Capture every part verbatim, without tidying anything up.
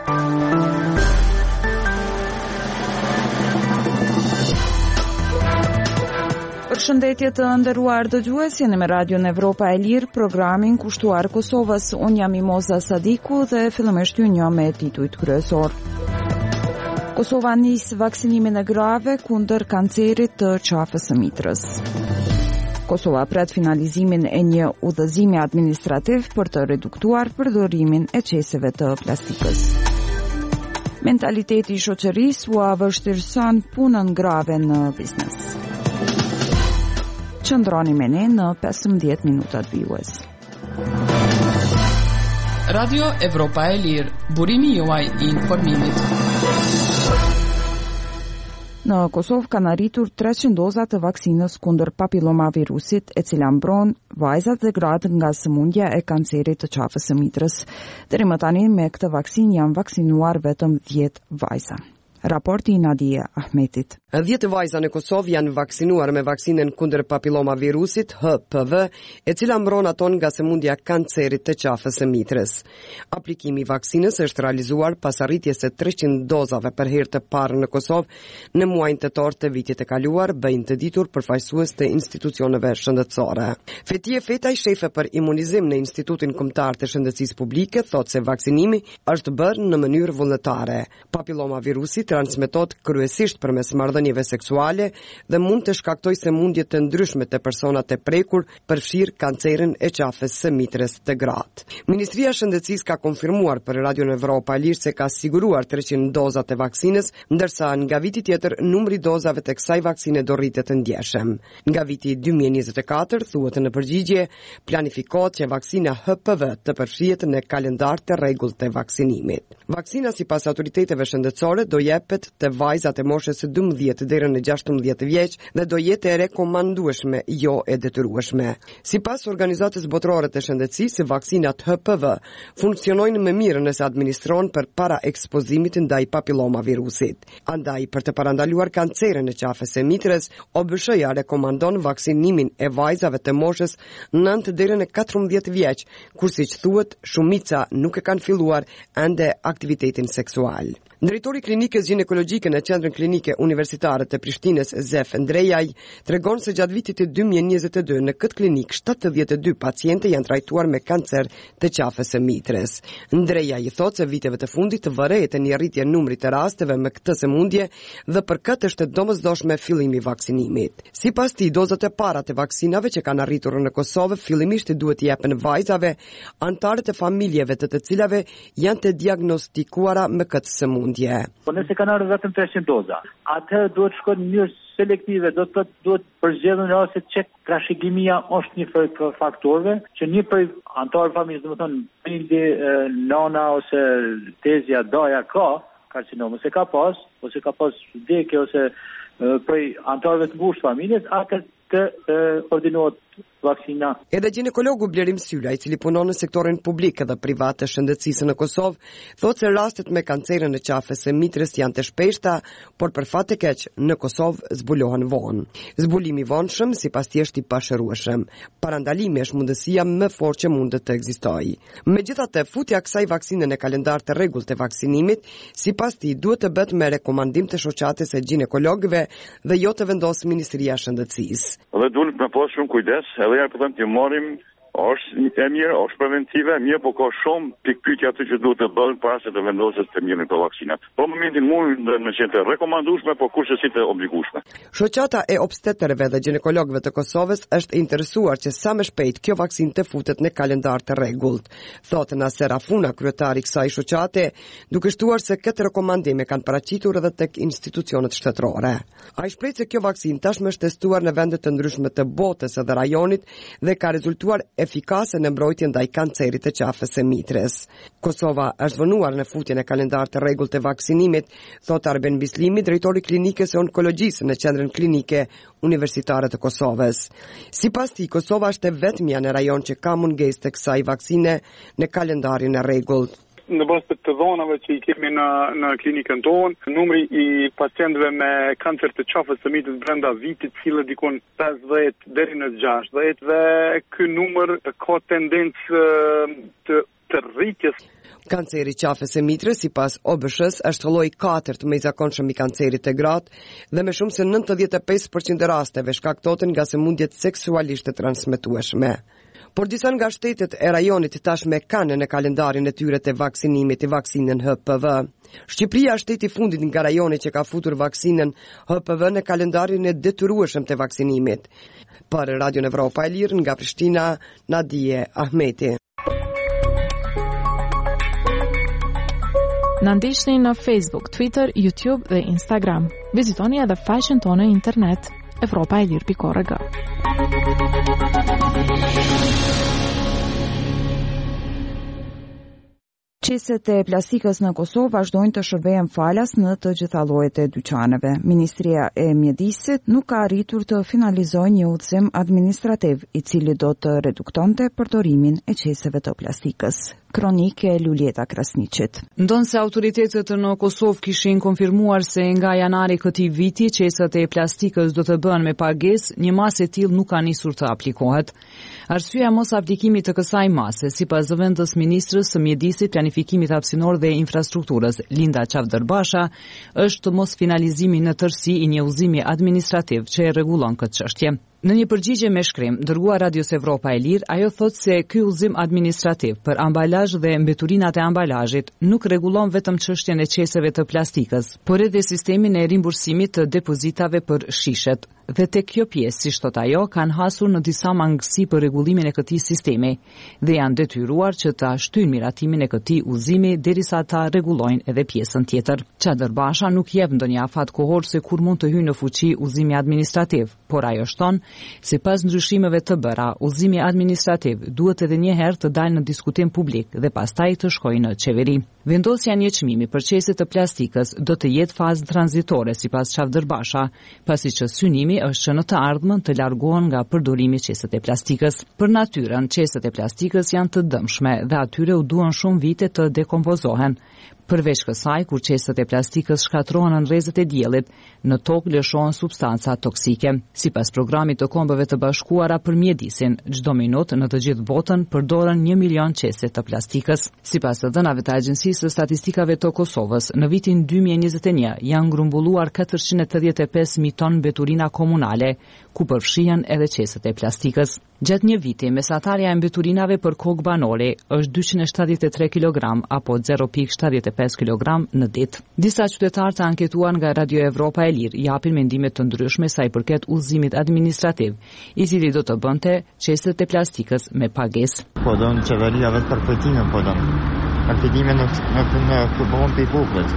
Përshëndetje të nderuar dëgjues, jeni me Radion Evropa e Lirë, programin kushtuar Kosovës. Unë jam Imoza Sadiku dhe fillimisht ju njoh me titujt kryesor. Kosova nis vaksinimin e grave kundër kancerit të qafës së mitrës. Kosova pret finalizimin e një udhëzimi administrativ për të reduktuar përdorimin e qeseve të plastikës. Mentaliteti i shoqërisë u vështirëson punën grave në biznes. Qëndroni me ne në pesëmbëdhjetë minutat vijues. Radio Evropa e Lirë, burimi juaj i informimit. Në Kosovë kanë arritur treqind doza të vaksinës kundër papilomavirusit, e cila mbron vajzat dhe gratë nga sëmundja e kancerit të qafës së mitrës. Deri më tani me këtë vaksinë janë vaksinuar vetëm dhjetë vajza. Raporti i Nadia Ahmetit. dhjetë vajza në Kosovë janë vaksinuar me vaksinën kundër papilomavirusit H P V, e cila mbron ato nga sëmundja kancerit të qafës së mitrës. Aplikimi i vaksinës është realizuar pas arritjes së treqind dozave për herë të parë në Kosovë në muajin tetor të vitit të kaluar, bëjnë të ditur përfaqësues të institucioneve shëndetësore. Fetie Fetaj, shefe për imunizim në Institutin Kombëtar të Shëndetësisë Publike, thotë se vaksinimi është bërë në mënyrë vullnetare. Papilomavirusi transmetot kryesisht përmes marrëdhënieve seksuale dhe mund të shkaktojë sëmundje të ndryshme të personat e prekur, përfshirë kancerin e qafës së mitrës të gratë. Ministria e Shëndetësisë ka konfirmuar për Radion Evropa e Lirë se ka siguruar treqind doza të vaksinës, ndërsa nga viti tjetër numri i dozave të kësaj vaksine do rritet të ndjeshëm. Nga viti dy mijë e njëzet e katër, thuhet në përgjigje, planifikohet që vaksina H P V të përfshihet në kalendar të rregullt të vaksinimit. Vaksina sipas autoriteteve shëndetësore do jepet të vajzat e moshës së dymbëdhjetë deri në gjashtëmbëdhjetë vjeç dhe do jetë e rekomandueshme, jo e detyrueshme. Sipas Organizatës Botërore të Shëndetësisë, vaksinat H P V funksionojnë më mirë nëse administrohen përpara ekspozimit ndaj papilomavirusit. Andaj, për të parandaluar kancerin e qafës së mitrës, O B S H-ja rekomandon vaksinimin e vajzave të moshës nëntë deri në katërmbëdhjetë vjeç, kur siç thuhet, shumica nuk e kanë filluar ende aktivitetin seksual. Drejtori i klinikës ginekologjike në Qendrën Klinike Universitare të Prishtinës, Zef Ndrejaj, tregon se gjatë vitit të dy mijë e njëzet e dy në këtë klinik shtatëdhjetë e dy paciente janë trajtuar me kancer të qafës së mitrës. Ndrejaj i thotë se viteve të fundit vërejtë një rritje numrit të rasteve me këtë sëmundje dhe për këtë është domosdoshme fillimi i vaksinimit. Sipas tij, dozat e para të vaksinave që kanë arritur në Kosovë fillimisht duhet t'i jepen vajzave, antarët e familjeve të të cilave janë të diagnostikuara me këtë sëmundje. Po nëse kanë ardhur vetëm treqind doza, atëherë duhet shkojnë në mënyrë selektive, do të thotë duhet përzgjedhur raste që trashëgimia është një prej faktorëve që një prej antarëve familjes, domethënë prindi, nana ose tezja, daja ka karcinom, ose ka pas, ose ka pas vdekje ose prej antarëve të ngushtë familjes, atë të ordinohet vaksina. Edhe ginekologu Blerim Syla, i cili punon në sektorin publik dhe privat të shëndetësisë në Kosovë, thotë se rastet me kancerin e qafës së mitrës janë të shpeshta, por për fat të keq në Kosovë zbulohen vonë. Zbulimi i vonshëm sipas tij është i pashërueshëm. Parandalimi është mundësia më fortë që mund të ekzistojë. Megjithatë, futja kësaj vaksine në kalendar të rregullt të vaksinimit, sipas tij duhet të bëhet me rekomandim të shoqatës së ginekologëve dhe jo të vendosë Ministria e Shëndetësisë. Dhe duhet me pas shumë kujdes, edhe ja përthëm të morim, është e mirë, është preventive, mirë, po ka shumë pikpyetje aty që duhet të bëhen para se të vendoset të mirën për vaksinat. Po në momentin mund në qenë të rekomandueshme, po kurse si të obligueshme. Shoqata e obstetërve dhe ginekologëve të Kosovës është interesuar që sa më shpejt kjo vaksinë të futet në kalendar të rregullt. Thotë Naser Afuna, kryetari i kësaj shoqate, duke shtuar se këtë rekomandime kanë paraqitur edhe tek institucionet shtetërore. Ai shpreh se kjo vaksinë tashmë është testuar në vende të ndryshme të botës edhe rajonit dhe ka rezultuar efikase në mbrojtjen ndaj kancerit të qafës së mitrës. Kosova është vënuar në futjen e kalendar të rregullt të vaksinimit, thot Arben Bislimi, drejtori i klinikës së onkologjisë në Qendrën Klinike Universitare të Kosovës. Sipas tij, Kosova është e vetmja në rajon që ka mungesë të kësaj vaksine në kalendarin e rregullt. Në bazë të dhënave që i kemi në në klinikën tonë, numri i pacientëve me kancer të qafës së mitrës brenda vitit cilë dikon pesëdhjetë deri në gjashtëdhjetë dhe ky numër ka tendencë të të rri rritjes. Kanceri qafës e mitrës, sipas O B S-s, është lloji katërt më i zakonshëm i kancerit të gratë dhe me shumë se nëntëdhjetë e pesë përqind e rasteve shkaktohen nga sëmundjet seksualisht të transmetueshme. Por disa nga shtetet e rajonit tashme kanë në kalendarin e tyre të vaksinimit i vaksinën H P V. Shqipëria është shteti i fundit nga rajoni që ka futur vaksinën H P V në kalendarin e detyrueshëm të vaksinimit. Për Radio Evropa e Lirë nga Prishtina, Nadije Ahmeti. Na ndiqni në Facebook, Twitter, YouTube dhe Instagram. Vizitoni edhe faqen tonë në internet evropa e lirë pikë org. Qeset e plastikës në Kosovë vazhdojnë të shërbejnë falas në të gjitha llojet e dyqaneve. Ministria e Mjedisit nuk ka arritur të finalizojë një udhëzim administrativ i cili do të reduktonte përdorimin e qeseve të plastikës. Kronike Lulieta Krasniqit. Ndonse autoritetet në Kosovë kishin konfirmuar se nga janari këtij viti qesat e plastikës do të bëhen me pagesë, një masë e tillë nuk ka nisur të aplikohet. Arsyeja mos aplikimit të kësaj mase, sipas zëvendës ministrës së Mjedisit, Planifikimit Hapësinor dhe Infrastrukturës, Linda Qavdërbasha, është mos finalizimi në tërësi i një udhëzimi administrativ që e rregullon këtë çështje. Në një përgjigje me shkrim, dërguar Radios Evropa e Lirë, ajo thotë se ky udhëzim administrativ për ambalazh dhe mbeturinat e ambalazhit nuk rregullon vetëm çështjen e qeseve të plastikës, por edhe sistemin e rimbursimit të depozitave për shishet. Dhe tek kjo pjesë, si thot ajo, kanë hasur në disa mangësi për rregullimin e këtij sistemi dhe janë detyruar që ta shtyjnë miratimin e këtij udhëzimi derisa ta rregullojnë edhe pjesën tjetër. Qadërbasha nuk jep ndonjë afat kohor se kur mund të hyjë në fuqi udhëzimi administrativ, por ajo shton sipas ndryshimeve të bëra, udhëzimi administrativ duhet edhe një herë të dalë në diskutim publik dhe pastaj të shkojë në qeveri. Vendosja një çmimi për qeset të plastikës do të jetë fazë tranzitore sipas Qavdërbasha, pasi që synimi është që në të ardhmen të largohen nga përdorimi qeset e plastikës. Për natyrën, qeset e plastikës janë të dëmshme dhe atyre u duan shumë vite të dekompozohen. Përveç kësaj, kur qeset e plastikës shkatrohen në rrezet e diellit, në tokë lëshohen substanca toksike. Sipas programit të Kombeve të Bashkuara për mjedisin, çdo minutë në të gjithë botën përdoren një milion qese të plastikës. Sipas të dhënave të Agjencisë së Statistikave të Kosovës, në vitin dy mijë e njëzet e një janë grumbullur katërqind e tetëdhjetë e pesë mijë ton mbeturina komunale, ku përfshihen edhe qeset e plastikës. Gjatë një viti, mesatarja e mbeturinave për kokë banore është dyqind e shtatëdhjetë e tre kilogram apo zero pikë shtatëdhjetë e pesë kilogram në ditë. Disa qytetarë të anketuar nga Radio Evropa e Lirë japin mendime të ndryshme sa i përket udhëzimit administrativ, i cili do të bënte qeset e plastikës me pagesë. Po don qeveria vetë përkujtimin, po don. Përkujtimin në në në kubon pe popullit.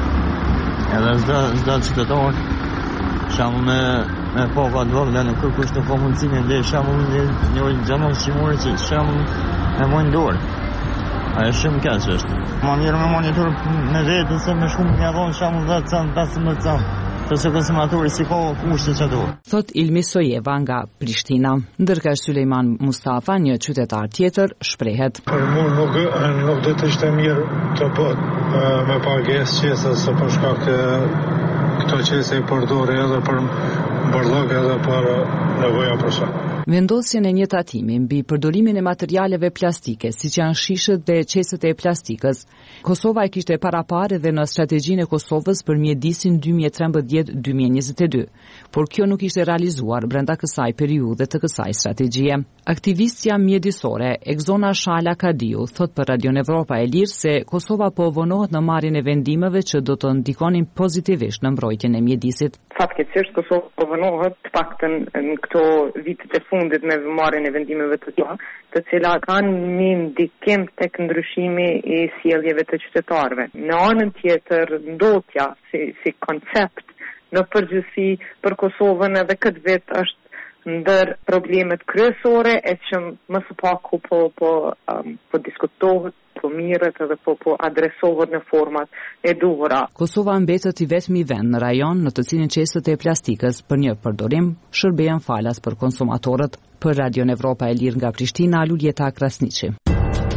Edhe çdo çdo qytetar shamu me me pova të vogla në kërkush të komunicimin dhe shamu një një gjëmë shqimore që shamu me mojnë dorë. Ajo shumë keq është. Ma mirë me monitor me vetë se me shumë një dhonë shamu vetë cënë, pesëmbëdhjetë cënë. Të që konsumatori si ko kushtë që do. Thot Ilmi Sojeva nga Prishtina. Ndërka Sulejman Mustafa, një qytetar tjetër, shprehet. Për mu nuk, nuk dhe të ishte mirë të bët me pagesë qesës se për shkak të këto qese i përdore edhe për bërlog edhe për nevoja personale. Vendosjen e një tatimi mbi përdorimin e materialeve plastike, siç janë shishët dhe qeset e plastikës, Kosova e kishte paraparë edhe në strategjinë e Kosovës për mjedisin dy mijë e trembëdhjetë dy mijë e njëzet e dy, por kjo nuk ishte realizuar brenda kësaj periudhe të kësaj strategjie. Aktivistja mjedisore Egzona Shala Kadiu thot për Radio Evropa e Lirë se Kosova po vonohet në marrjen e vendimeve që do të ndikonin pozitivisht në mbrojtjen e mjedisit. Fatkeqësisht Kosova po vonohet të paktën në këto vitet e fundit me marrjen e vendimeve të tilla, të cilat kanë një ndikim tek ndryshimi i sjelljeve të qytetarëve. Në anën tjetër, ndotja si, si koncept në përgjithësi për Kosovën edhe këtë vit është ndër problemet kryesore e që më së paku po, po, um, po diskutohet, po mirët edhe po, po adresohet në format e duhura. Kosova mbetet i vetmi vend në rajon në të cilin qeset e plastikës për një përdorim shërbehen falas për konsumatorët. Për Radio Evropa e Lirë nga Prishtina, Lulieta Krasniqi.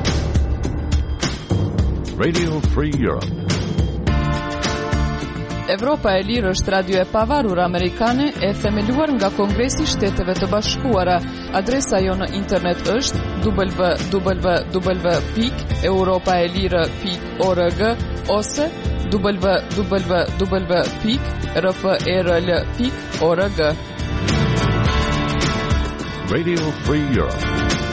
Radio Free Europe. Evropa e Lirë është radio e pavarur amerikane e themeluar nga Kongresi i Shteteve të Bashkuara. Adresa jo në internet është w w w pikë europaelire pikë org ose w w w pikë r f e r l pikë org. Radio Free Europe.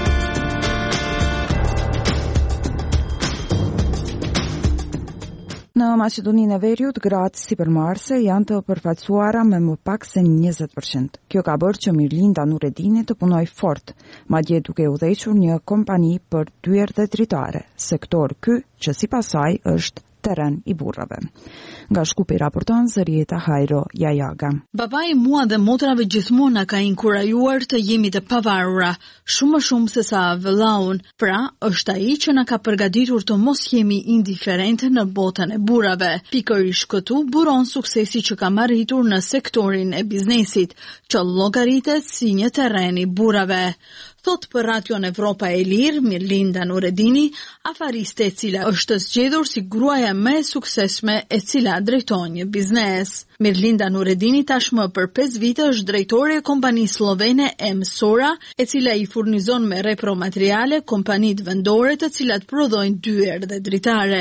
Në Maqedoninë e Veriut, gratë sipërmarrëse janë të përfaqësuara me më pak se njëzet përqind. Kjo ka bërë që Mirlinda Nuredini të punoj fort, madje duke udhëhequr një kompani për dyer dhe dritare, sektor ky që sipas saj është terren i burrave. Nga Shkupi raporton Zërieta Hajro Jajaga. Babai mua dhe motrave gjithmonë na ka inkurajuar të jemi të pavarura, shumë më shumë se sa vëllaun. Pra, është ai që na ka përgatitur të mos jemi indiferentë në botën e burrave. Pikërisht këtu buron suksesi që ka arritur në sektorin e biznesit, që llogaritet si një terren i burrave. Thot për Radion Evropa e Lirë, Mirlinda Nuredini, afariste e cila është zgjedhur si gruaja më e suksesshme e cila drejton një biznes. Mirlinda Nuredini tashmë për pesë vite është drejtore e kompanisë slovene M-Sora, e cila i furnizon me repromateriale kompanitë vendore të cilat prodhojnë dyer dhe dritare.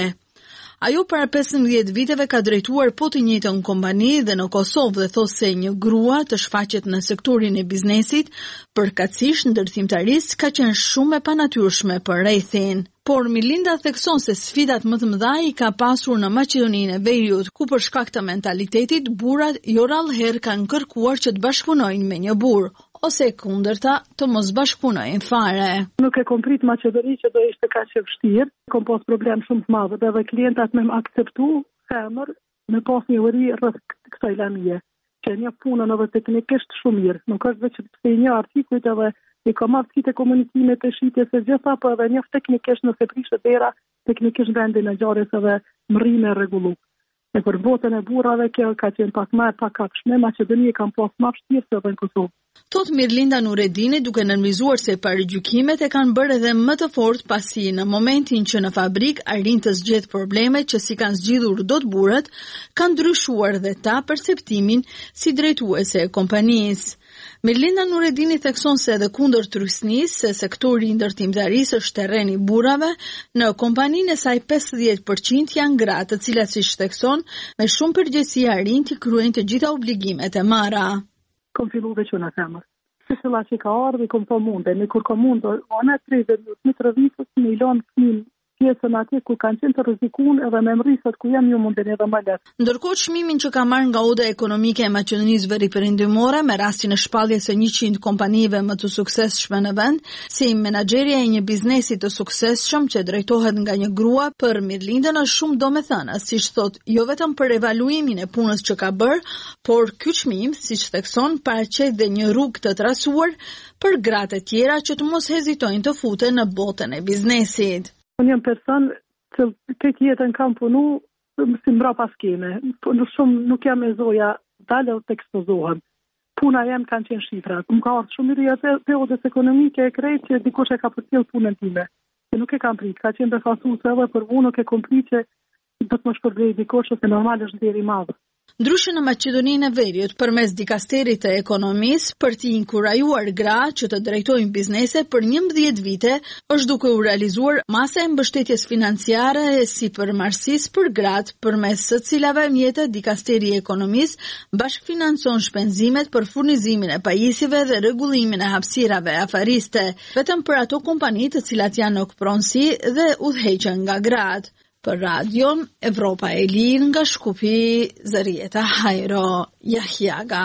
Ajo para pesëmbëdhjetë viteve ka drejtuar po të njëjtën kompani dhe në Kosovë dhe thosë se një grua të shfaqet në sektorin e biznesit, përkatësisht ndërtimtarisë ka qenë shumë e panatyrshme për rrethin. Por Mirlinda thekson se sfidat më të mëdha i ka pasur në Maqedoninë e Veriut, ku për shkak të mentalitetit burrat jo rallëherë kanë kërkuar që të bashkëpunojnë me një burr, ose kundërta të mos bashkëpunojnë fare. Nuk e kom prit Maqedoni që do ishte kaq e vështirë, kom pas problem shumë të madh dhe klientat më akceptu femër me pas një uri rreth kësaj lamie, që një punë edhe teknikisht shumë mirë, nuk është vetë të një artikujt edhe i kam aftësitë e komunikimit të shitjes së gjitha, po edhe një teknikisht nëse prishet dera, teknikisht vendin e ngjarjes edhe mrrimë e rregullu. E për botën e burrave kjo ka qenë pak më e pakakshme, Maqedonia kanë pas më vështirë se në Kosovë. Thot Mirlinda Nuredini, duke nënvizuar se parëgjykimet e kanë bërë edhe më të fortë pasi në momentin që në fabrik arrin të zgjedh probleme që si kanë zgjidhur dot burrat, kanë ndryshuar dhe ta perceptimin si drejtuese e kompanisë. Mirlinda Nuredini thekson se edhe kundër trysnisë se sektori i ndërtimtarisë është terren i burrave, në kompaninë e saj pesëdhjetë përqind janë gra, të cilat siç thekson, me shumë përgjegjësi arrin të kryejnë të gjitha obligimet e marra. Kom fillu veç unë femër. Se cila që ka ardhur, kom po munde, në kur kom mundë, ona tridhjetë minutë, në tërëvisës, në ilon fëmin, pjesën atje ku kanë qenë të rrezikuar edhe me mrisat ku jam ju munden edhe më lehtë. Ndërkohë çmimin që ka marrë nga Oda Ekonomike e Maqedonisë Veriperëndimore me rastin e shpalljes së njëqind kompanive më të suksesshme në vend, si menaxherja e një biznesi të suksesshëm që drejtohet nga një grua, për Mirlindën është shumë domethënë, siç thot, jo vetëm për evaluimin e punës që ka bërë, por ky çmim, siç thekson, paraqet dhe një rrugë të trasuar për gratë e tjera që të mos hezitojnë të futen në botën e biznesit. Unë jam person që këtë jetën kam punu si mbrapa skeme. Në shumë nuk jam e zoja dalë të ekspozohem. Puna jem kanë qenë shifra. Më ka ardhur shumë mirë atë periudhës ekonomike e krejt që dikush e ka përcjell punën time. Që nuk e kam prit, ka qenë befasuese edhe për unë nuk e kom prit që do të më shpërbej dikush ose normal është deri i madh. Ndryshe në Maqedoninë e Veriut, përmes dikasterit të ekonomisë, për t'i inkurajuar gra që të drejtojnë biznese për njëmbëdhjetë vite, është duke u realizuar masa e mbështetjes financiare e sipërmarrësisë për gratë, përmes së cilave mjetet dikasteri i ekonomisë bashkëfinancon shpenzimet për furnizimin e pajisjeve dhe rregullimin e hapësirave afariste, vetëm për ato kompani të cilat janë në pronësi dhe udhëheqen nga gratë. Për Radion Evropa e Lirë nga Shkupi, Zërieta Hajro Jajaga.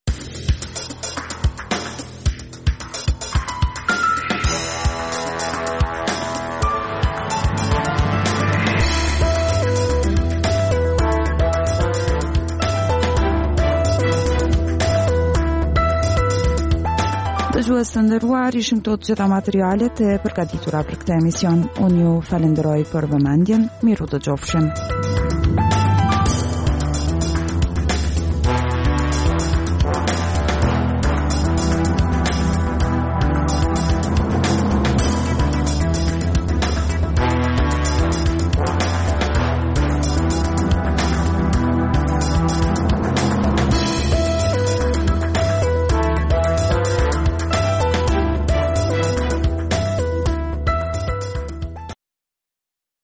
Dëgjues të nderuar, ishim këto të gjitha materialet e përgatitura për këtë emision. Unë ju falenderoj për vëmendjen. Miru dëgjofshim.